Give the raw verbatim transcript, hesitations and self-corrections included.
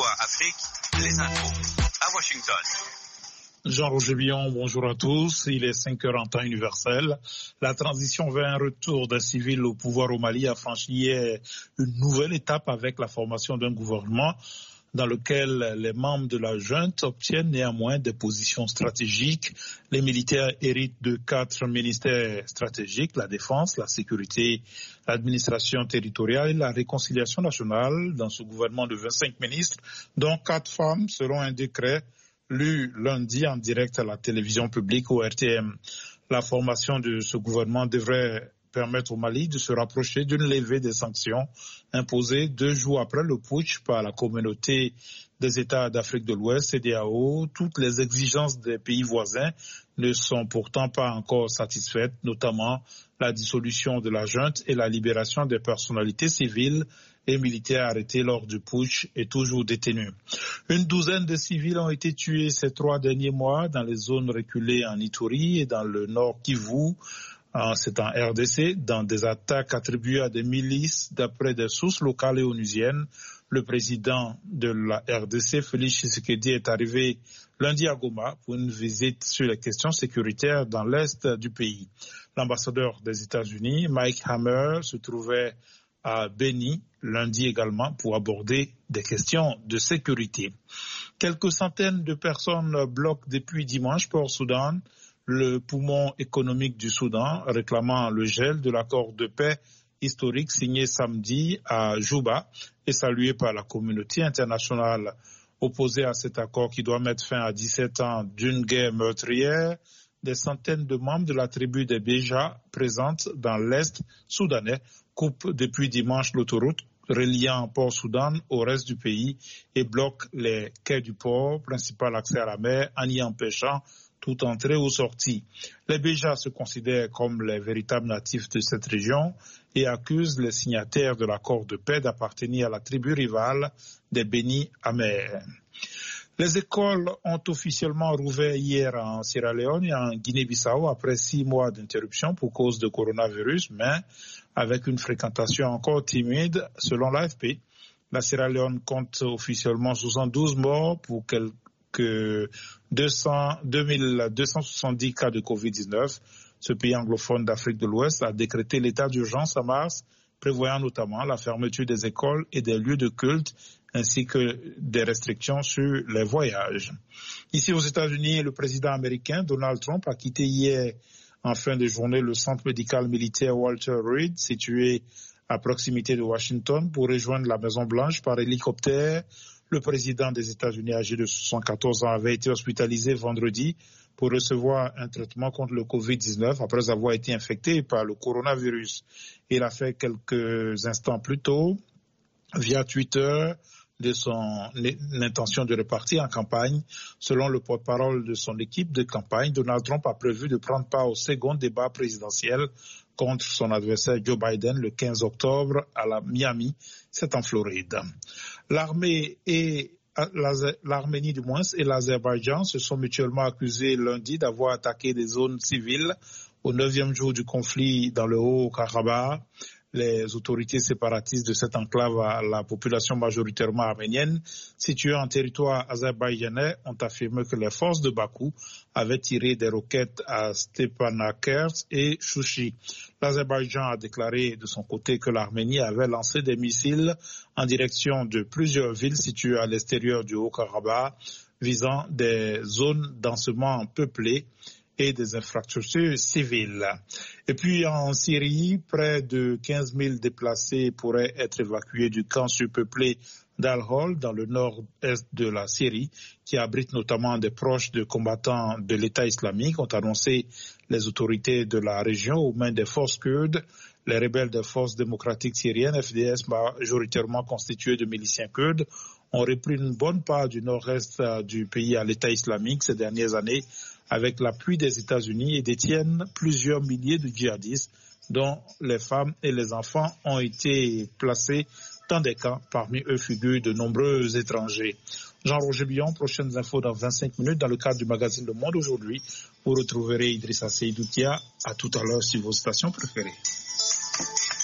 Voix Afrique, les infos à Washington. Jean-Roger Billon, bonjour à tous. Il est cinq heures en temps universel. La transition vers un retour d'un civil au pouvoir au Mali a franchi hier une nouvelle étape avec la formation d'un gouvernement dans lequel les membres de la junte obtiennent néanmoins des positions stratégiques. Les militaires héritent de quatre ministères stratégiques, la défense, la sécurité, l'administration territoriale et la réconciliation nationale dans ce gouvernement de vingt-cinq ministres, dont quatre femmes selon un décret lu lundi en direct à la télévision publique au R T M. La formation de ce gouvernement devrait permettre au Mali de se rapprocher d'une levée des sanctions imposées deux jours après le putsch par la communauté des États d'Afrique de l'Ouest, C E D E A O. Toutes les exigences des pays voisins ne sont pourtant pas encore satisfaites, notamment la dissolution de la junte et la libération des personnalités civiles et militaires arrêtés lors du putsch et toujours détenus. Une douzaine de civils ont été tués ces trois derniers mois dans les zones reculées en Ituri et dans le nord Kivu. C'est en R D C, dans des attaques attribuées à des milices d'après des sources locales et onusiennes. Le président de la R D C, Félix Tshisekedi, est arrivé lundi à Goma pour une visite sur les questions sécuritaires dans l'est du pays. L'ambassadeur des États-Unis, Mike Hammer, se trouvait à Beni lundi également pour aborder des questions de sécurité. Quelques centaines de personnes bloquent depuis dimanche Port-Soudan, le poumon économique du Soudan, réclamant le gel de l'accord de paix historique signé samedi à Juba et salué par la communauté internationale. Opposée à cet accord qui doit mettre fin à dix-sept ans d'une guerre meurtrière, des centaines de membres de la tribu des Béja présentes dans l'Est soudanais coupent depuis dimanche l'autoroute reliant Port-Soudan au reste du pays et bloquent les quais du port, principal accès à la mer, en y empêchant toute entrée ou sortie. Les Béja se considèrent comme les véritables natifs de cette région et accusent les signataires de l'accord de paix d'appartenir à la tribu rivale des Beni Amer. Les écoles ont officiellement rouvert hier en Sierra Leone et en Guinée-Bissau après six mois d'interruption pour cause de coronavirus, mais avec une fréquentation encore timide selon l'A F P. La Sierra Leone compte officiellement soixante-douze morts pour quelques que deux mille deux cent soixante-dix cas de covid dix-neuf. Ce pays anglophone d'Afrique de l'Ouest a décrété l'état d'urgence en mars, prévoyant notamment la fermeture des écoles et des lieux de culte, ainsi que des restrictions sur les voyages. Ici aux États-Unis, le président américain Donald Trump a quitté hier en fin de journée le centre médical militaire Walter Reed, situé à proximité de Washington, pour rejoindre la Maison-Blanche par hélicoptère. Le président des États-Unis, âgé de soixante-quatorze ans, avait été hospitalisé vendredi pour recevoir un traitement contre le covid dix-neuf après avoir été infecté par le coronavirus. Il a fait quelques instants plus tôt, via Twitter, de son intention de repartir en campagne. Selon le porte-parole de son équipe de campagne, Donald Trump a prévu de prendre part au second débat présidentiel contre son adversaire Joe Biden le quinze octobre à la Miami, c'est en Floride. L'armée et l'Arménie du moins et l'Azerbaïdjan se sont mutuellement accusés lundi d'avoir attaqué des zones civiles au neuvième jour du conflit dans le Haut-Karabakh. Les autorités séparatistes de cette enclave à la population majoritairement arménienne située en territoire azerbaïdjanais ont affirmé que les forces de Bakou avaient tiré des roquettes à Stepanakert et Chouchi. L'Azerbaïdjan a déclaré de son côté que l'Arménie avait lancé des missiles en direction de plusieurs villes situées à l'extérieur du Haut-Karabakh visant des zones densément peuplées et des infrastructures civiles. Et puis en Syrie, près de quinze mille déplacés pourraient être évacués du camp surpeuplé d'Al-Hol dans le nord-est de la Syrie, qui abrite notamment des proches de combattants de l'État islamique, ont annoncé les autorités de la région aux mains des forces kurdes. Les rebelles des forces démocratiques syriennes, F D S majoritairement constitués de miliciens kurdes, ont repris une bonne part du nord-est du pays à l'État islamique ces dernières années, avec l'appui des États-Unis, et détiennent plusieurs milliers de djihadistes, dont les femmes et les enfants ont été placés dans des camps. Parmi eux figurent de nombreux étrangers. Jean-Roger Billon, prochaines infos dans vingt-cinq minutes dans le cadre du magazine Le Monde aujourd'hui. Vous retrouverez Idrissa Seydoutia. À tout à l'heure sur vos stations préférées.